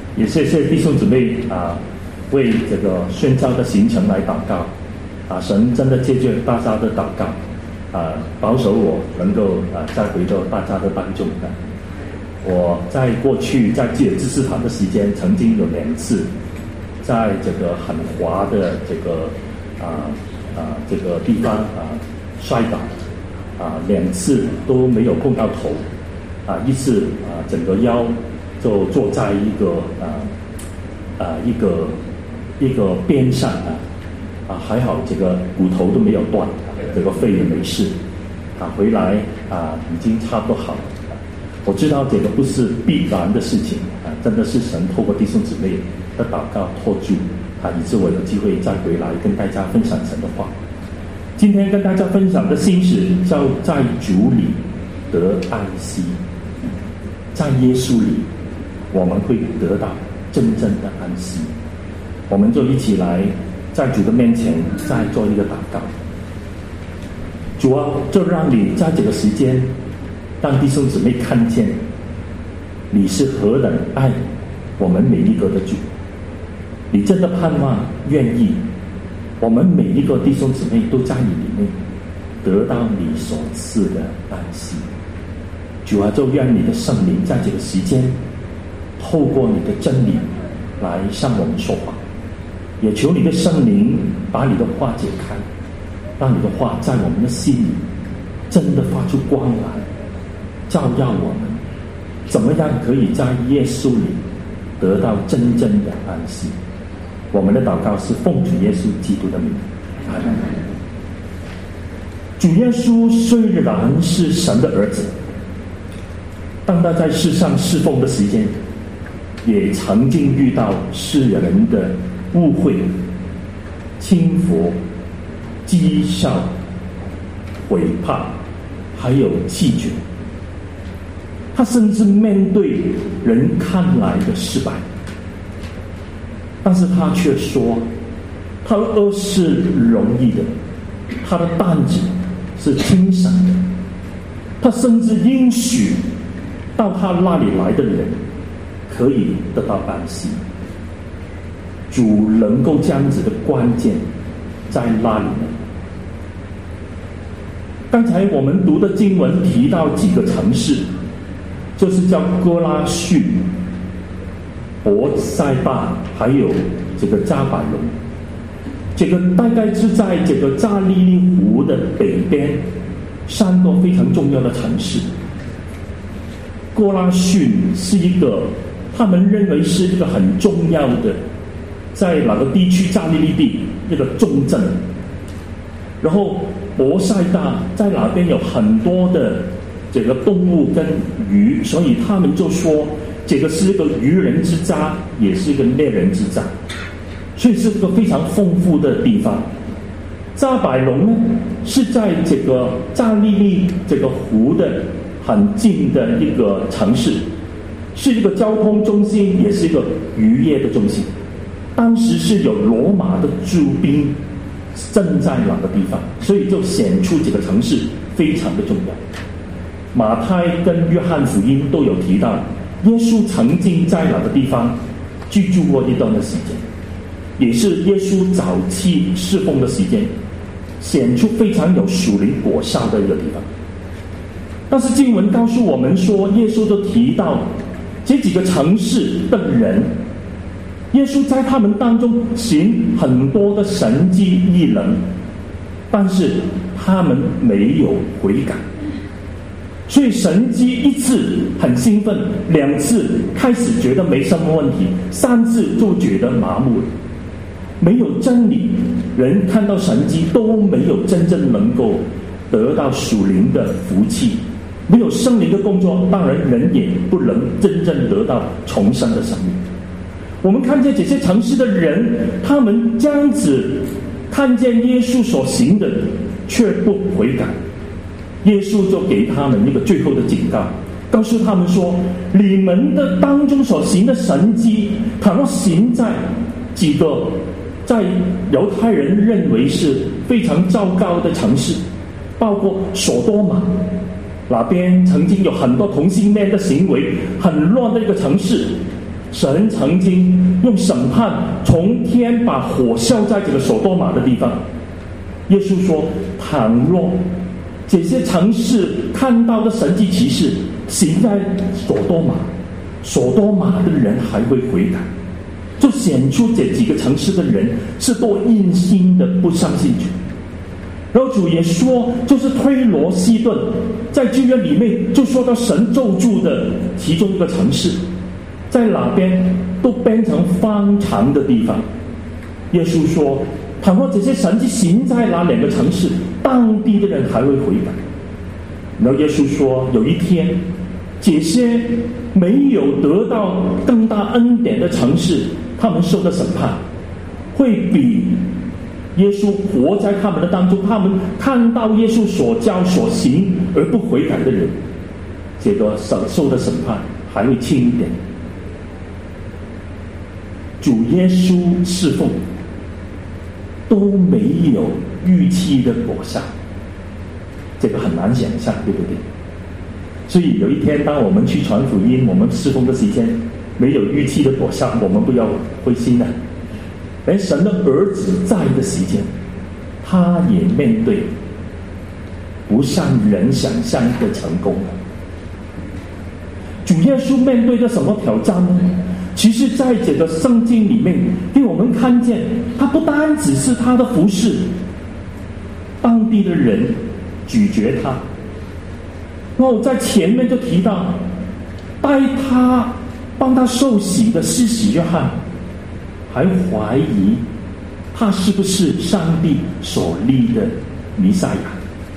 也谢谢弟兄姊妹为这个宣教的行程来祷告神真的接受大家的祷告保守我能够再回到大家的当中我在过去在记尔知识堂的时间，曾经有2次在这个很滑的这个这个地方摔倒2次都没有碰到头一次整个腰就坐在一个边上还好这个骨头都没有断这个肺也没事回来已经差不多好了我知道这个不是必然的事情真的是神透过弟兄姊妹的祷告托住以致我有机会再回来跟大家分享神的话。今天跟大家分享的心事叫在主里得安息，在耶稣里我们会得到真正的安息。我们就一起来在主的面前再做一个祷告。主啊，就让你在这个时间让弟兄姊妹看见你是何等爱我们每一个的主，你真的盼望愿意我们每一个弟兄姊妹都在你里面得到你所赐的安息。主啊，就愿你的圣灵在这个时间透过你的真理来向我们说话，也求你的圣灵把你的话解开，让你的话在我们的心里真的发出光来，照耀我们怎么样可以在耶稣里得到真正的安息。我们的祷告是奉主耶稣基督的名，阿们。主耶稣虽然是神的儿子，当他在世上侍奉的时间，也曾经遇到世人的误会、轻浮、讥笑、毁谤，还有弃绝。他甚至面对人看来的失败，但是他却说他的恶是容易的，他的担子是轻省的。他甚至应许到他那里来的人可以得到安息。主能够这样子的关键在那里呢？刚才我们读的经文提到几个城市，就是叫哥拉汛、伯赛大，还有这个加百隆。这个大概是在这个加利利湖的北边3个非常重要的城市。哥拉汛是一个他们认为是一个很重要的在哪个地区加利利地一个重镇，然后伯赛大在哪边有很多的这个动物跟鱼，所以他们就说这个是一个渔人之家，也是一个猎人之家，所以是一个非常丰富的地方。加百隆呢是在这个加利利这个湖的很近的一个城市，是一个交通中心，也是一个渔业的中心。当时是有罗马的驻兵正在那个地方，所以就显出这个城市非常的重要。马太跟约翰福音都有提到耶稣曾经在哪个地方居住过一段的时间，也是耶稣早期侍奉的时间，显出非常有属灵果效的一个地方。但是经文告诉我们说，耶稣都提到这几个城市的人，耶稣在他们当中行很多的神迹异能，但是他们没有悔改。所以神迹1次很兴奋，2次开始觉得没什么问题，3次就觉得麻木了。没有真理，人看到神迹都没有真正能够得到属灵的福气，没有圣灵的工作，当然人也不能真正得到重生的生命。我们看见这些城市的人，他们这样子看见耶稣所行的却不悔改，耶稣就给他们一个最后的警告，告诉他们说，你们的当中所行的神迹，倘若行在几个在犹太人认为是非常糟糕的城市，包括所多玛，那边曾经有很多同性恋的行为，很乱的一个城市， 神曾经用审判从天把火烧在这个所多玛的地方。耶稣说，倘若这些城市看到的神迹奇事行在所多玛，所多玛的人还会悔改，就显出这几个城市的人是多硬心的不相信主。然后主也说，就是推罗西顿，在旧约里面就说到神咒诅的其中一个城市，在哪边都变成方长的地方。耶稣说，倘若这些神迹行在那两个城市，当地的人还会悔改。然后耶稣说，有一天这些没有得到更大恩典的城市，他们受的审判会比耶稣活在他们的当中，他们看到耶稣所教所行而不悔改的人，这个受的审判还会轻一点。主耶稣侍奉都没有预期的果效，这个很难想象，对不对？所以有一天当我们去传福音，我们侍奉的时间没有预期的果效，我们不要灰心了。连神的儿子在的时间，他也面对不像人想象的成功。主耶稣面对着什么挑战呢？其实在这个圣经里面给我们看见，他不单只是他的服侍，当地的人拒绝他。然后在前面就提到，带他帮他受洗的施洗约翰还怀疑他是不是上帝所立的弥赛亚。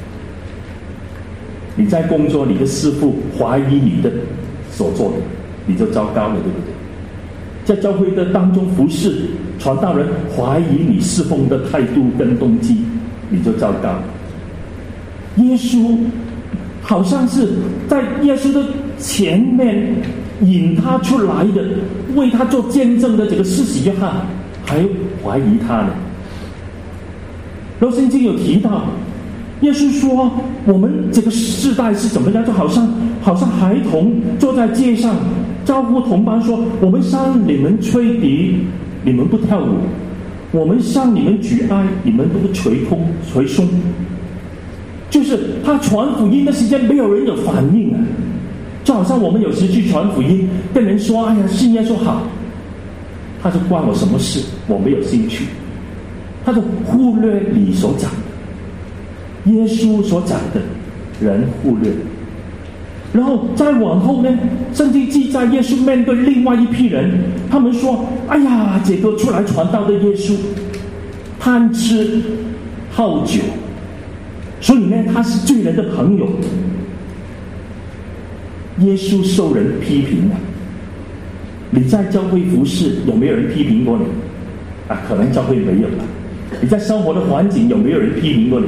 你在工作，你的师父怀疑你的所做的，你就糟糕了，对不对？在教会的当中服侍，传道人怀疑你侍奉的态度跟动机，你就糟糕了。耶稣好像是在耶稣的前面引他出来的，为他做见证的这个施洗约翰还怀疑他呢。然后圣经有提到，耶稣说我们这个世代是怎么样，就好像孩童坐在街上招呼同伴说，我们向你们吹笛，你们不跳舞；我们向你们举哀，你们不捶胸。就是他传福音的时间，没有人有反应啊。就好像我们有时去传福音，跟人说，哎呀，信耶稣好，他就关我什么事，我没有兴趣，他就忽略你所讲的，耶稣所讲的人忽略。然后再往后呢，圣经记载耶稣面对另外一批人，他们说，哎呀，这个出来传道的耶稣贪吃好酒，所以呢他是罪人的朋友。耶稣受人批评啊，你在教会服侍有没有人批评过你啊？可能教会没有了。你在生活的环境有没有人批评过你？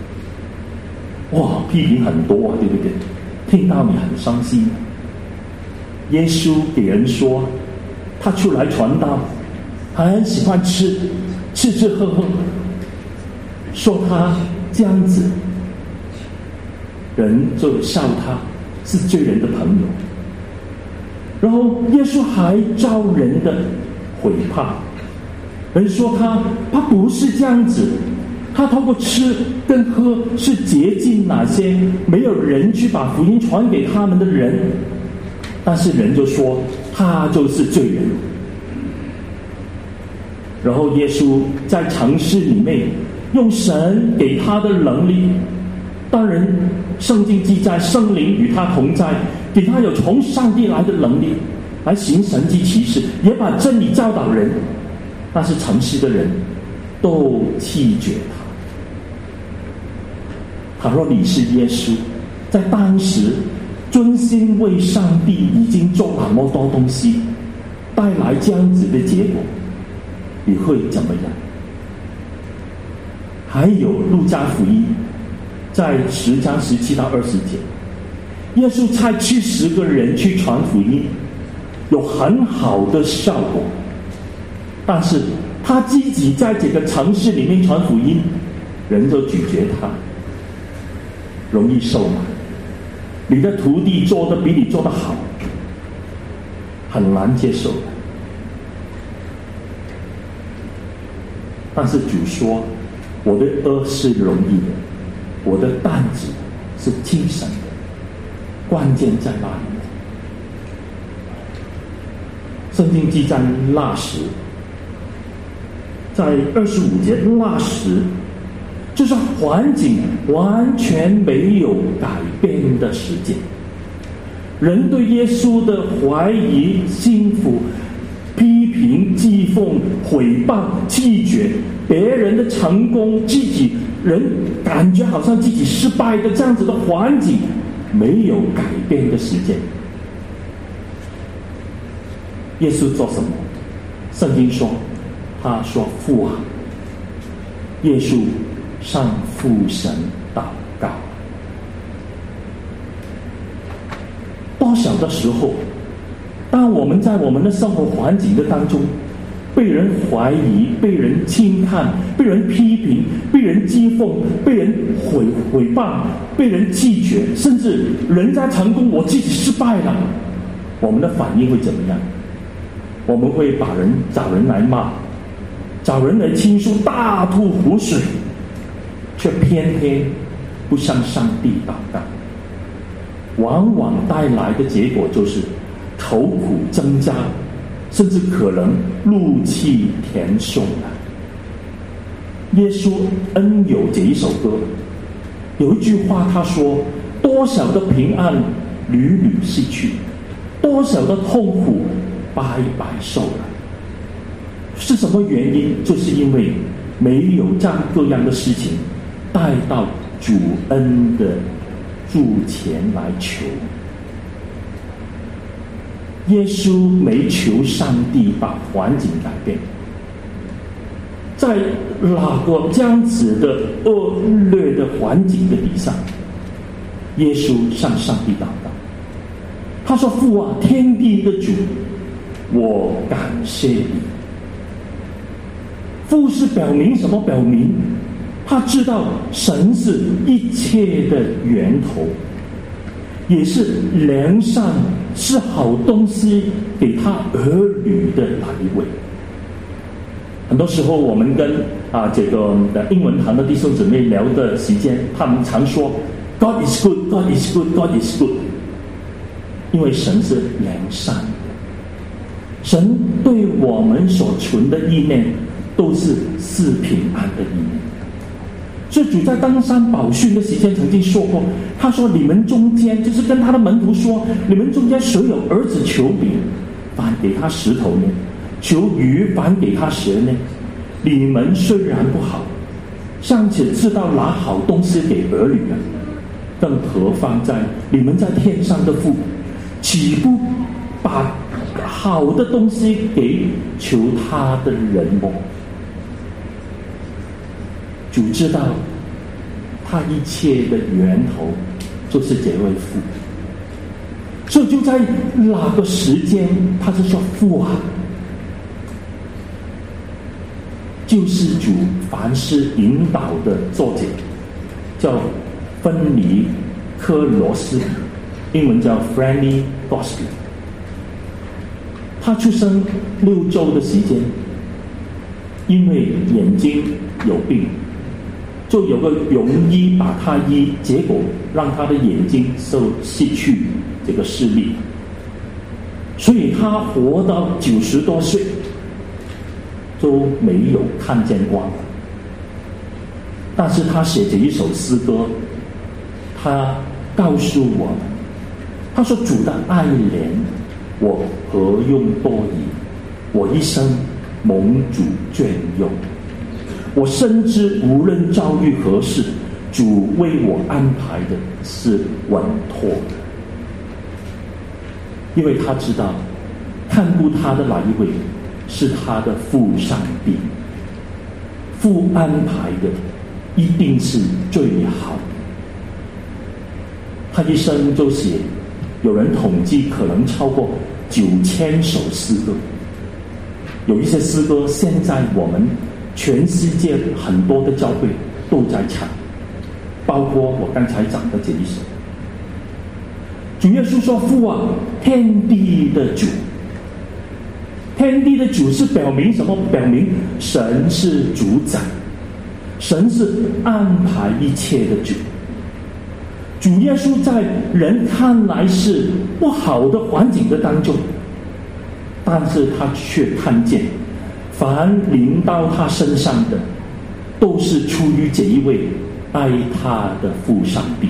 哇，批评很多啊，对不对？听到你很伤心。耶稣给人说，他出来传道，很喜欢吃喝喝，说他这样子，人就笑他是罪人的朋友。然后耶稣还招人的毁谤，人说他不是这样子，他透过吃跟喝是洁净哪些没有人去把福音传给他们的人，但是人就说他就是罪人。然后耶稣在城市里面用神给他的能力，当然圣经记载圣灵与他同在，给他有从上帝来的能力来行神迹奇事，也把真理教导人，但是城市的人都弃绝他。倘若你是耶稣，在当时专心为上帝已经做那么多东西，带来这样子的结果，你会怎么样？还有路加福音在10章17到20节，耶稣差70个人去传福音，有很好的效果，但是他自己在这个城市里面传福音，人就拒绝他，容易受骂。你的徒弟做的比你做的好，很难接受。 但是主说，我的軛是容易的，我的担子是轻省的。关键在哪里呢？圣经记载那时，在25节，那时就是环境完全没有改变的时间，人对耶稣的怀疑、心服、批评、讥讽、毁谤、拒绝别人的成功，自己人感觉好像自己失败的这样子的环境，没有改变的时间。耶稣做什么？圣经说，他说父啊，耶稣向父神祷告。多少的时候，当我们在我们的生活环境的当中，被人怀疑、被人轻看、被人批评、被人讥讽、被人毁谤、被人拒绝，甚至人家成功，我自己失败了，我们的反应会怎么样？我们会找人来骂，找人来倾诉，大吐苦水，却偏偏不向上帝祷告，往往带来的结果就是愁苦增加，甚至可能怒气填胸了。耶稣恩友这一首歌有一句话，他说，多少的平安屡屡失去，多少的痛苦白白受了。是什么原因？就是因为没有将各样的事情带到主恩的主前来求。耶稣没求上帝把环境改变，在哪个这样子的恶劣的环境的底下，耶稣向上帝祷告，他说，父啊，天地的主，我感谢你。父是表明什么？表明他知道神是一切的源头，也是良善，是好东西给他儿女的那一位。很多时候我们跟这个英文堂的弟兄姊妹聊的时间，他们常说 God is good, God is good, God is good， 因为神是良善的，神对我们所存的意念都是平安的意念。所以主在登山宝训的时间曾经说过，他说，你们中间，就是跟他的门徒说，你们中间谁有儿子求饼，反给他石头呢？求鱼，反给他蛇呢？你们虽然不好，尚且知道拿好东西给儿女了，更何况在你们在天上的父，岂不把好的东西给求他的人么？主知道他一切的源头就是这位父，所以就在哪个时间，他就说，父啊，救世主凡事引导的作者叫芬尼科罗斯，英文叫 Fanny Crosby。 他出生6周的时间，因为眼睛有病，就有个庸医把他医，结果让他的眼睛失去这个视力，所以他活到90多岁都没有看见光了。但是他写着一首诗歌，他告诉我们，他说，主的爱怜我何用多疑，我一生蒙主眷用，我深知无论遭遇何事，主为我安排的是稳妥的。因为他知道看顾他的那一位是他的父上帝，父安排的一定是最好的。他一生就写，有人统计可能超过9000首诗歌。有一些诗歌现在我们全世界很多的教会都在唱，包括我刚才讲的这一首。主耶稣说，父啊，天地的主， 天地的主是表明什么？表明神是主宰，神是安排一切的主。主耶稣在人看来是不好的环境的当中，但是他却看见凡临到他身上的都是出于这一位爱他的父上帝。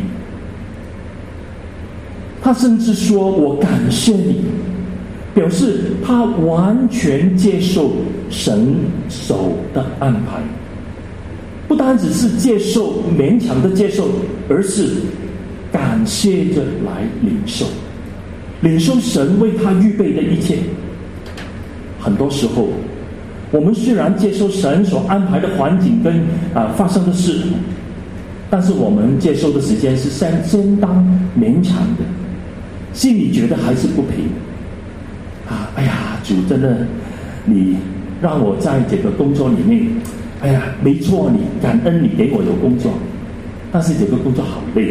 他甚至说，我感谢你，表示他完全接受神手的安排，不单只是接受，勉强的接受，而是感谢着来领受神为他预备的一切。很多时候我们虽然接受神所安排的环境跟发生的事，但是我们接受的时间是相当勉强的，心里觉得还是不平哎呀，主真的你让我在这个工作里面，哎呀，没错，你感恩你给我有工作，但是这个工作好累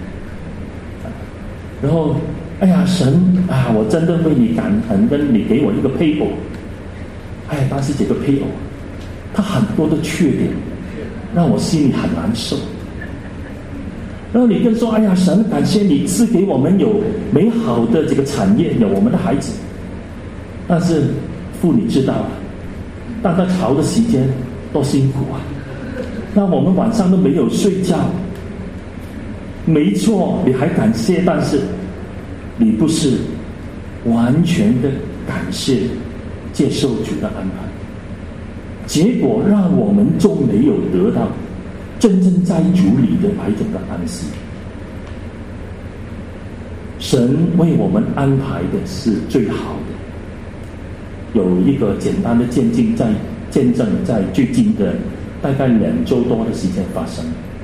然后哎呀，神我真的为你感恩，跟你给我一个配偶，但是这个配偶他很多的缺点让我心里很难受。然后你更说，哎呀，神感谢你赐给我们有美好的这个产业，有我们的孩子，但是妇女知道当他吵的时间多辛苦那我们晚上都没有睡觉。没错，你还感谢，但是你不是完全的感谢接受主的安排，结果让我们就没有得到真正在主里的那一种的安息。神为我们安排的是最好的。有一个简单的见证在最近的大概2周多的时间发生。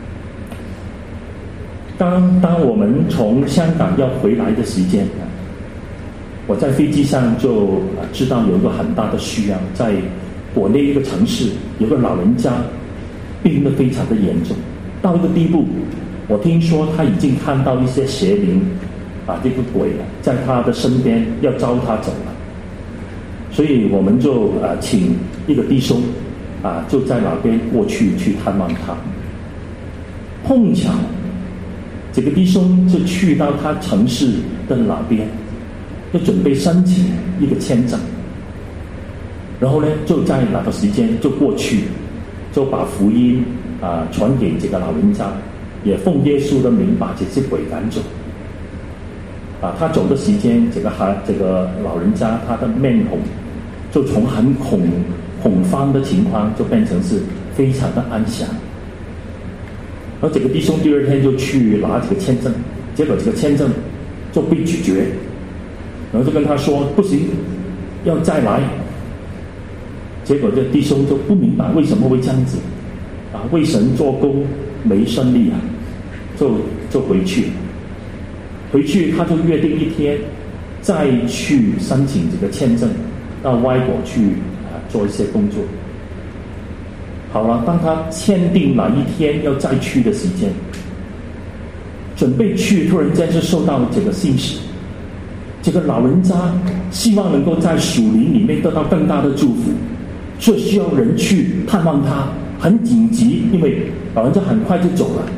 当我们从香港要回来的时间，我在飞机上就知道有一个很大的需要，在国内一个城市有个老人家病得非常的严重，到一个地步，我听说他已经看到一些邪灵这个鬼在他的身边要招他走了。所以我们就请一个弟兄就在那边过去探望他。碰巧这个弟兄就去到他城市的那边，就准备申请一个签证，然后呢就在那个时间就过去，就把福音传给这个老人家，也奉耶稣的名把这些鬼赶走。他走的时间，这个老人家他的面孔就从很恐慌的情况就变成是非常的安详。而这个弟兄第2天就去拿这个签证，结果这个签证就被拒绝，然后就跟他说不行，要再来。结果这弟兄就不明白为什么会这样子为神做工没顺利就回去他就约定1天再去申请这个签证到外国去做一些工作。好了，当他签订哪一天要再去的时间，准备去，突然间就收到这个信息，这个老人家希望能够在属灵里面得到更大的祝福，所以需要人去探望他，很紧急，因为老人家很快就走了。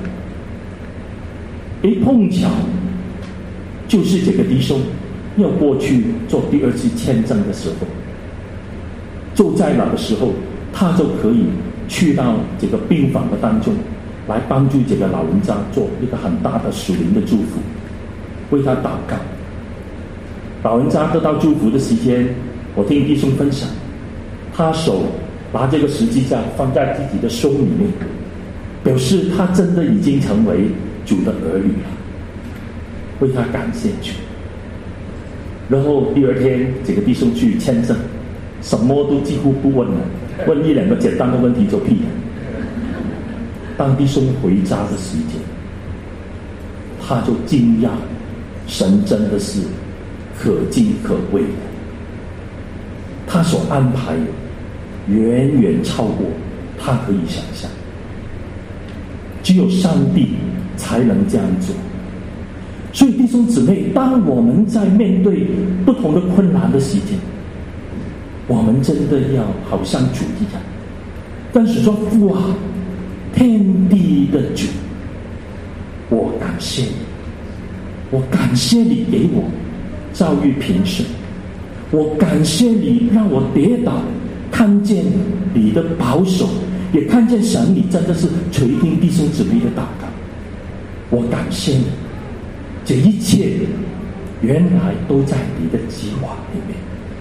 碰巧就是这个弟兄要过去做第2次签证的时候，就在那个时候他就可以去到这个病房的当中，来帮助这个老人家做一个很大的属灵的祝福，为他祷告。老人家得到祝福的时间，我听弟兄分享，他手拿这个十字架放在自己的胸里面，表示他真的已经成为主的儿女了，为他感谢主。然后第2天这个弟兄去签证，什么都几乎不问了，问1-2个简单的问题就批了。当弟兄回家的时间，他就惊讶，神真的是可敬可畏的，他所安排的远远超过他可以想象，只有上帝才能这样做。所以弟兄姊妹，当我们在面对不同的困难的时间， 我们真的要好像主一样，跟主说：父啊，天地的主，我感谢你，我感谢你给我遭遇平顺，我感谢你让我跌倒，看见你的保守，也看见神你真的是垂听弟兄姊妹的祷告。我感谢你，这一切原来都在你的计划里面。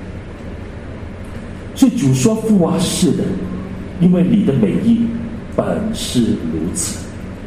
所以主说：父啊，是的，因为你的美意本是如此。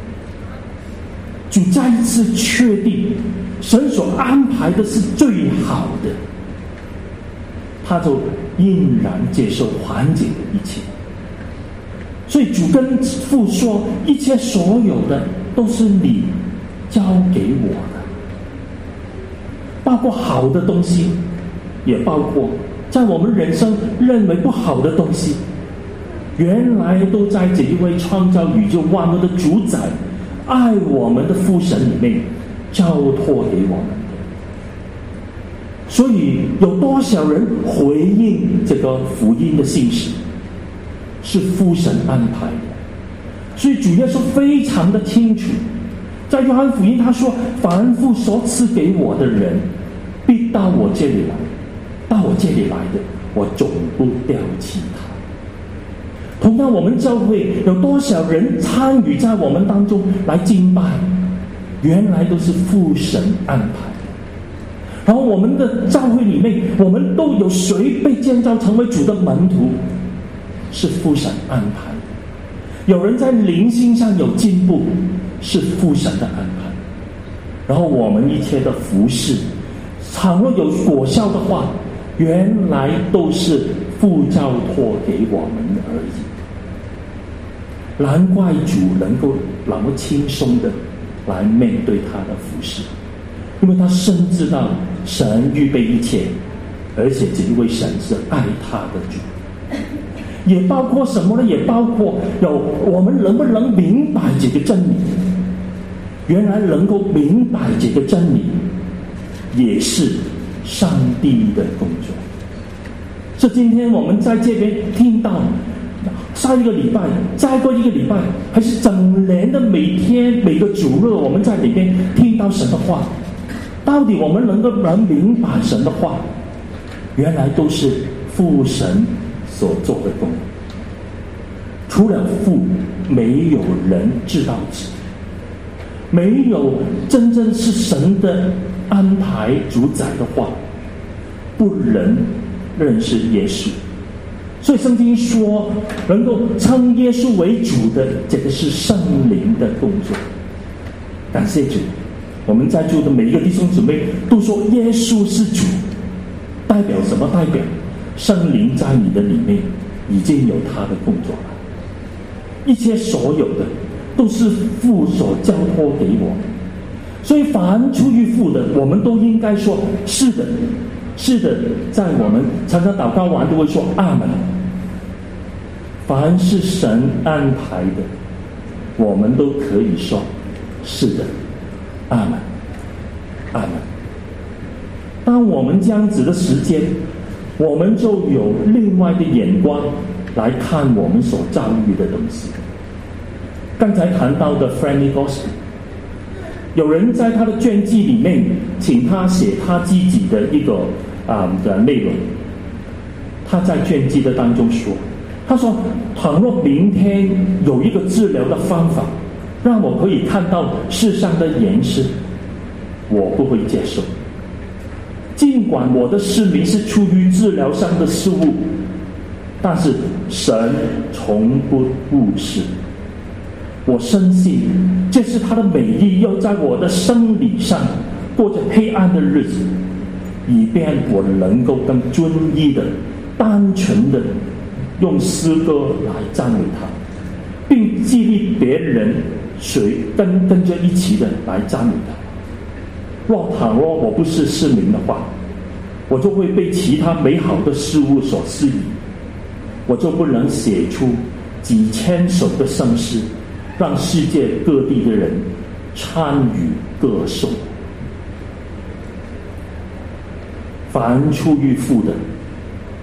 主再一次确定神所安排的是最好的，他就欣然接受环境的一切。所以主跟父说：一切所有的都是你交给我的，包括好的东西，也包括在我们人生认为不好的东西，原来都在这一位创造宇宙万物的主宰爱我们的父神里面交托给我们的。所以有多少人回应这个福音的信息，是父神安排的。所以主耶稣非常的清楚，在约翰福音他说：凡父所赐给我的人，必到我这里来，到我这里来的，我总不丢弃他。同样，我们教会有多少人参与在我们当中来敬拜，原来都是父神安排的。然后我们的教会里面，我们都有谁被建造成为主的门徒，是父神安排的。有人在灵性上有进步，是父神的安排。然后我们一切的服事，倘若有果效的话，原来都是父交托给我们而已。难怪主能够那么轻松的来面对他的服事，因为他深知道神预备一切，而且这一位神是爱他的主。也包括什么呢？也包括我们能不能明白这个真理。原来能够明白这个真理，也是上帝的工作。所以今天我们在这边听到，下一个礼拜，再过一个礼拜，还是整年的每天每个主日，我们在里边听到神的话，到底我们能明白神的话，原来都是父神所做的工。除了父，没有人知道子，没有真正是神的安排主宰的话，不能认识耶稣。所以圣经说，能够称耶稣为主的，这个是圣灵的工作。感谢主，我们在座的每一个弟兄姊妹都说耶稣是主，代表什么？代表圣灵在你的里面已经有他的工作了。一切所有的都是父所交托给我们，所以凡出于父的，我们都应该说是的，是的。在我们常常祷告完都会说阿们。凡是神安排的，我们都可以说是的，阿们，阿们。当我们这样子的时间，我们就有另外的眼光来看我们所遭遇的东西。刚才谈到的 Franny Gospel， 有人在他的传记里面请他写他自己的一个的内容。他在传记的当中说，他说：倘若明天有一个治疗的方法，让我可以看到世上的颜色，我不会接受。尽管我的失明是出于治疗上的失误，但是神从不误事。我深信这是他的美意，要在我的生理上过着黑暗的日子，以便我能够更专一的、单纯的用诗歌来赞美他，并激励别人跟着一起的来赞美他。倘若我不是失明的话，我就会被其他美好的事物所吸引，我就不能写出几千首的圣诗，让世界各地的人参与歌颂。凡出于父的，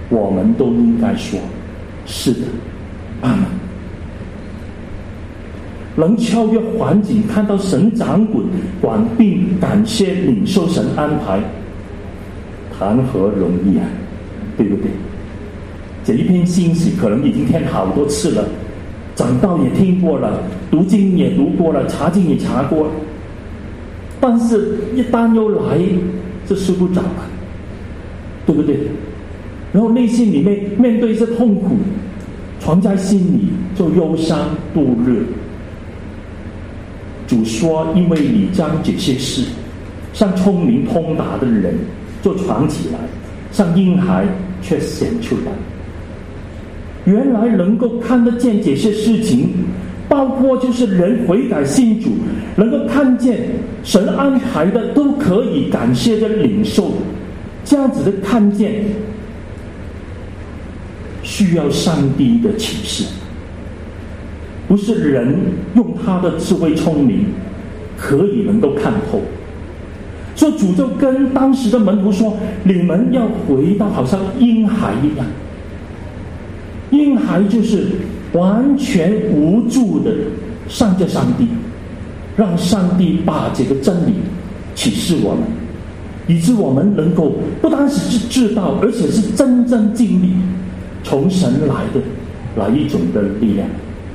我们都应该说是的，阿们。能超越环境，看到神掌管并感谢领受神安排，谈何容易啊，对不对？这一篇信息可能已经听好多次了，讲道也听过了，读经也读过了，查经也查过了，但是一担忧来就睡不着了，对不对？然后内心里面面对这痛苦，藏在心里就忧伤度日。主说，因为你将这些事像聪明通达的人就藏起来，像婴孩却显出来。原来能够看得见这些事情，包括就是人悔改信主，能够看见神安排的都可以感谢的领受，这样子的看见需要上帝的启示，不是人用他的智慧聪明可以能够看透。所以主就跟当时的门徒说，你们要回到好像婴孩一样。婴孩就是完全无助的向着上帝，让上帝把这个真理启示我们，以致我们能够不单是知道，而且是真正经历从神来的那一种的力量。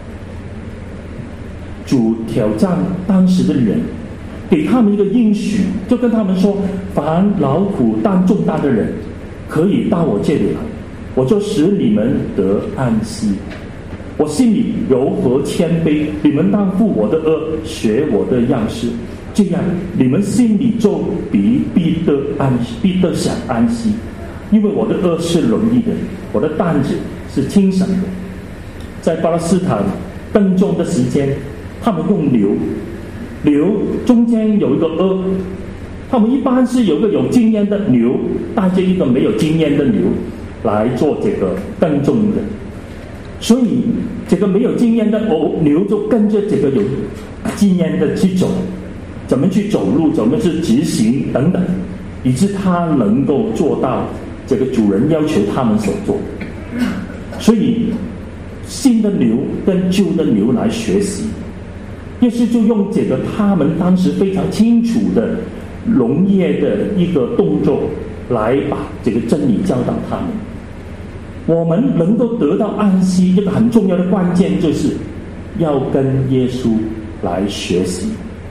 主挑战当时的人，给他们一个应许，就跟他们说，凡劳苦担重担的人可以到我这里来，我就使你们得安息。我心里柔和谦卑，你们当负我的軛，学我的样式，这样你们心里就必得享安息。因为我的軛是容易的，我的担子是轻省的。在巴勒斯坦耕种的时间，他们用牛中间有一个軛，他们一般是有一个有经验的牛带着一个没有经验的牛来做这个耕种的，所以这个没有经验的牛就跟着这个有经验的去走，怎么去走路，怎么去执行等等，以致他能够做到这个主人要求他们所做。所以新的牛跟旧的牛来学习，耶稣就用这个他们当时非常清楚的农业的一个动作来把这个真理教导他们。我们能够得到安息，一个很重要的关键就是要跟耶稣来学习。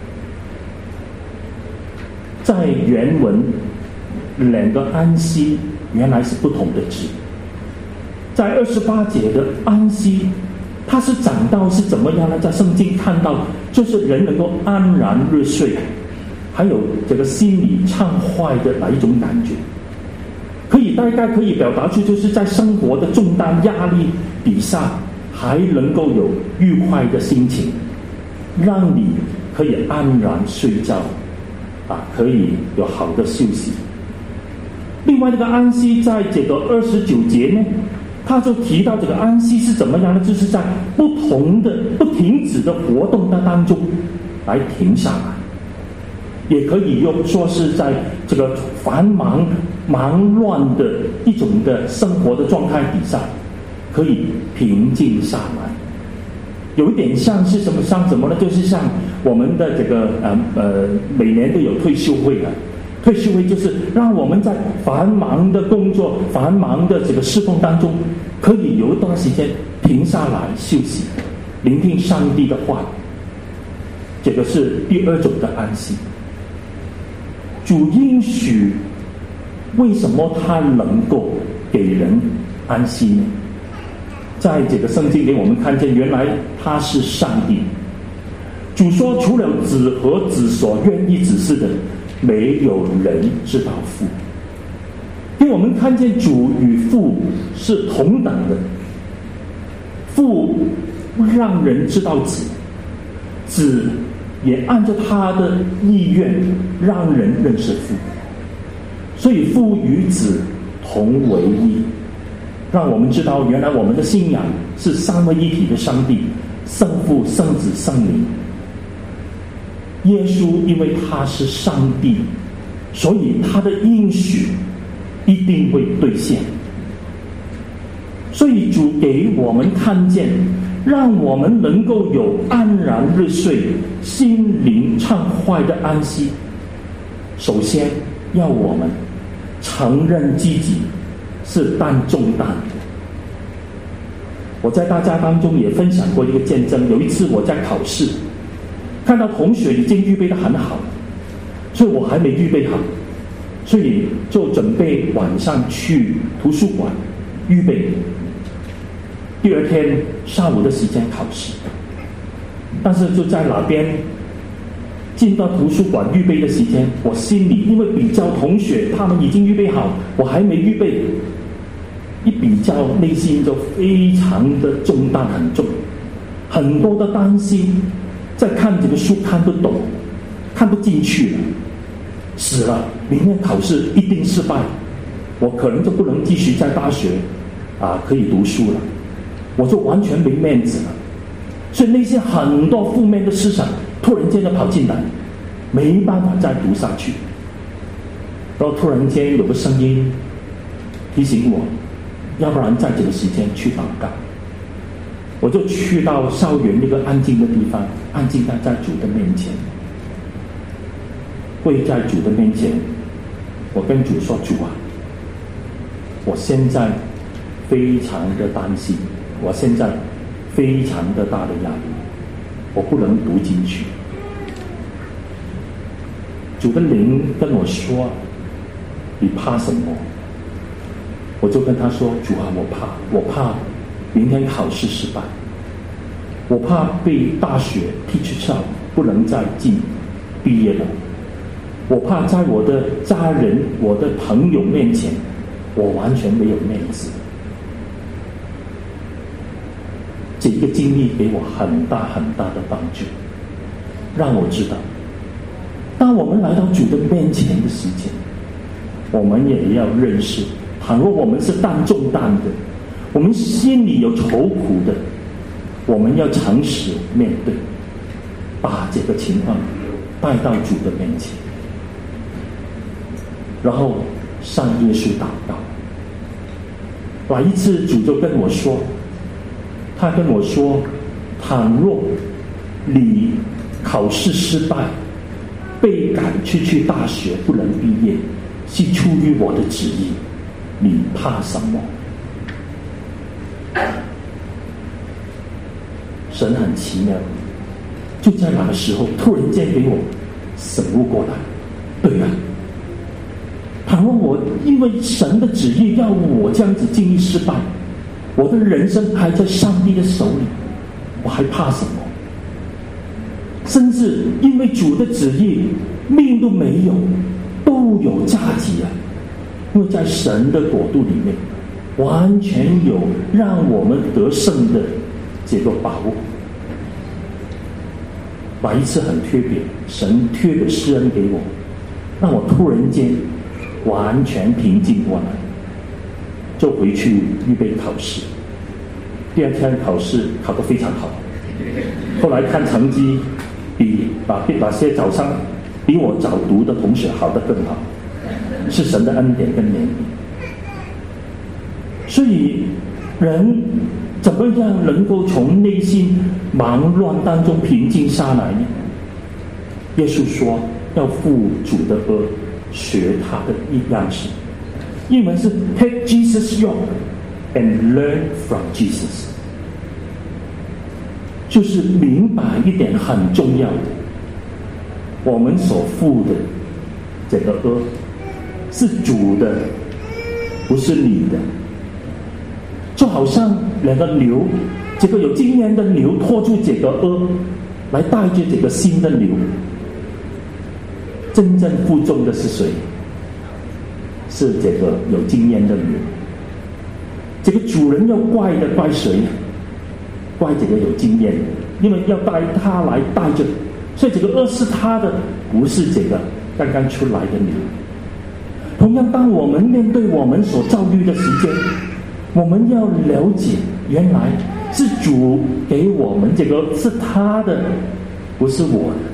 在原文两个安息原来是不同的字。在28节的安息，它是讲到是怎么样呢？在圣经看到，就是人能够安然入睡，还有这个心里畅快的哪一种感觉，大概可以表达出就是在生活的重担压力底下，还能够有愉快的心情，让你可以安然睡觉，可以有好的休息。另外这个安息在这个29节呢，他就提到这个安息是怎么样呢？就是在不同的不停止的活动的当中来停下来，也可以用说是在这个繁忙忙乱的一种的生活的状态底下，可以平静下来。有一点像是什么呢？就是像我们的这个每年都有退休会的。退休会就是让我们在繁忙的工作、繁忙的这个侍奉当中，可以有一段时间停下来休息，聆听上帝的话。这个是第二种的安息。主应许，为什么他能够给人安息呢？在这个圣经里，我们看见原来他是上帝。主说，除了子和子所愿意指示的，没有人知道父。因为我们看见主与父是同等的，父让人知道子，子也按照他的意愿让人认识父，所以父与子同为一，让我们知道原来我们的信仰是三位一体的上帝，圣父、圣子、圣灵。耶稣因为他是上帝，所以他的应许一定会兑现。 所以主给我们看见，让我们能够有安然入睡、心灵畅快的安息。首先要我们承认自己是担重担的。我在大家当中也分享过一个见证，有一次我在考试，看到同学已经预备得很好，所以我还没预备好，所以就准备晚上去图书馆预备，第二天下午的时间考试。但是就在那边进到图书馆预备的时间，我心里因为比较同学他们已经预备好，我还没预备，一比较内心就非常的重担很重，很多的担心，再看这个书看不懂，看不进去了，死了，明天考试一定失败，我可能就不能继续在大学可以读书了，我就完全没面子了。所以那些很多负面的思想突然间就跑进来，没办法再读下去。然后突然间有个声音提醒我，要不然在这个时间去祷告。我就去到校园那个安静的地方，安静在主的面前，跪在主的面前，我跟主说：主啊，我现在非常的担心，我现在非常的大的压力，我不能读进去。主的灵跟我说：你怕什么？我就跟他说：主啊，我怕明天考试失败，我怕被大学踢出校，不能再毕业了，我怕在我的家人、我的朋友面前，我完全没有面子。这个经历给我很大很大的帮助，让我知道，当我们来到主的面前的时间，我们也要认识，倘若我们是担重担的，我们心里有愁苦的，我们要诚实面对，把这个情况带到主的面前，然后向耶稣祷告。那一次主就跟我说，他跟我说，倘若你考试失败，被赶去大学不能毕业，是出于我的旨意，你怕什么？神很奇妙，就在那个时候突然间给我醒悟过来，对啊，倘若我因为神的旨意要我这样子经历失败，我的人生还在上帝的手里，我还怕什么？甚至因为主的旨意命都没有，都有价值啊！因为在神的国度里面，完全有让我们得胜的这个把握。那一次很特别，神特别施恩给我，让我突然间完全平静过来，就回去预备考试。第二天考试考得非常好，后来看成绩比那些早上比我早读的同学好得更好，是神的恩典跟怜悯。所以人怎么样能够从内心忙乱当中平静下来呢？耶稣说要负主的軛，学他的样式。英文是 Take Jesus' yoke and learn from Jesus， 就是明白一点很重要的，我们所负的这个軛是主的，不是你的。就好像两个牛，这个有经验的牛拖住这个軛，来带着这个新的牛。真正负重的是谁？是这个有经验的牛。这个主人要怪的怪谁？怪这个有经验的，因为要带他来带着，所以这个軛是他的，不是这个刚刚出来的牛。同样，当我们面对我们所遭遇的时间，我们要了解，原来是主给我们这个是他的，不是我的。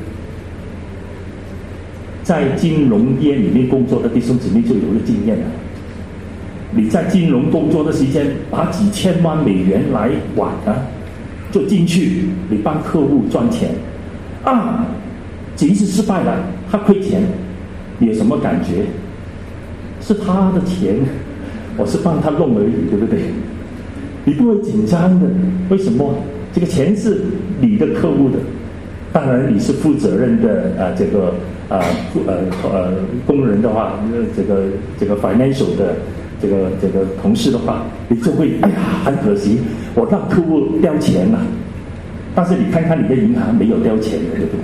在金融业里面工作的弟兄姊妹就有了经验了， 你在金融工作的时间，把几千万美元来玩就进去，你帮客户赚钱几次失败了，他亏钱，你有什么感觉？是他的钱，我是帮他弄而已，对不对？你不会紧张的，为什么？这个钱是你的客户的，当然你是负责任的工人的话，这个 financial 的这个同事的话，你就会很可惜，我让客户掉钱了，但是你看看你的银行没有掉钱的，对不对？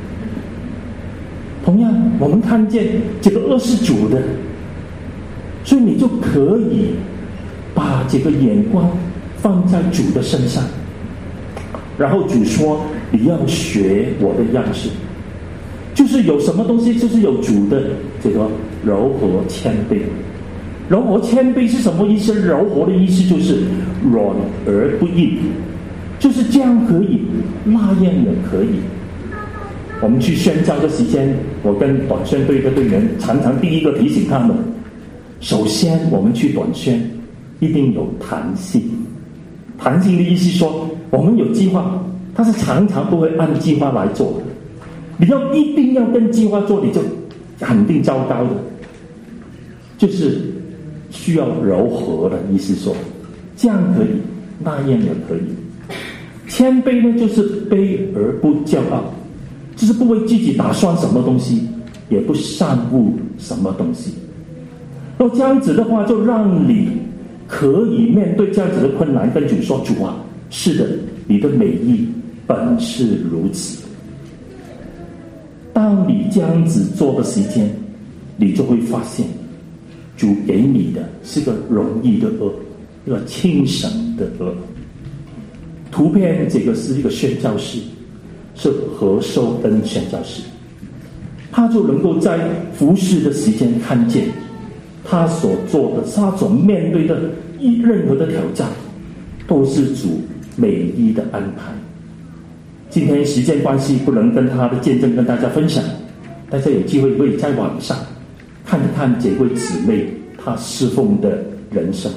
同样，我们看见这个恶是主的，所以你就可以把这个眼光放在主的身上，然后主说你要学我的样式，就是有什么东西，就是有主的这个柔和谦卑。柔和谦卑是什么意思？柔和的意思就是软而不硬，就是这样可以，那样也可以。我们去宣教的时间，我跟短宣队的队员常常第一个提醒他们，首先我们去短宣一定有弹性。弹性的意思说，我们有计划，但是常常不会按计划来做。你一定要跟计划做，你就肯定糟糕的。就是需要柔和的意思说，这样可以，那样也可以。谦卑呢，就是卑而不骄傲，就是不为自己打算什么东西，也不善恶什么东西。那这样子的话，就让你可以面对这样子的困难，跟主说：主啊，是的，你的美意本是如此。当你这样子做的时间，你就会发现，主给你的是个容易的恶，一个轻省的恶。图片这个是一个宣教士，是何寿恩宣教士，他就能够在服侍的时间看见他所做的，他所面对的任何的挑战，都是主美意的安排。今天时间关系，不能跟他的见证跟大家分享，大家有机会可以在网上看一看这位姊妹她侍奉的人生。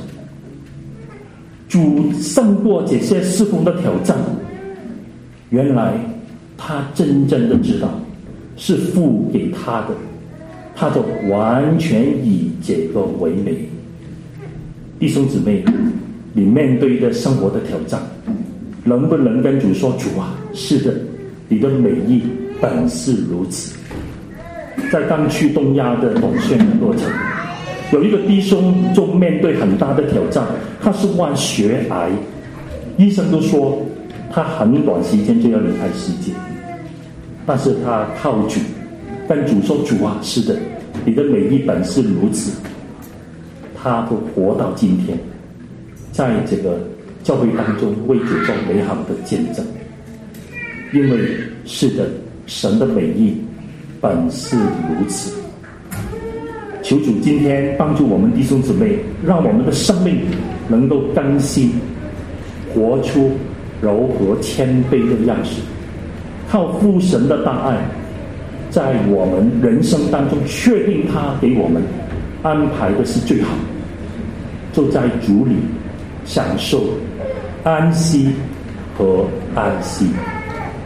主胜过这些侍奉的挑战，原来他真正的知道是父给他的，他就完全以这个为美。弟兄姊妹，你面对的生活的挑战，能不能跟主说：主啊，是的，你的美意本是如此。在刚去东亚的短宣的过程，有一个弟兄就面对很大的挑战，他是患血癌，医生都说他很短时间就要离开世界，但是他靠主，跟主说：主啊，是的，你的美意本是如此。他都活到今天，在这个教会当中为主做美好的见证。因为是的，神的美意本是如此。求主今天帮助我们弟兄姊妹，让我们的生命能够更新，活出柔和谦卑的样式，靠父神的大爱，在我们人生当中确定他给我们安排的是最好，就在主里享受安息和安息。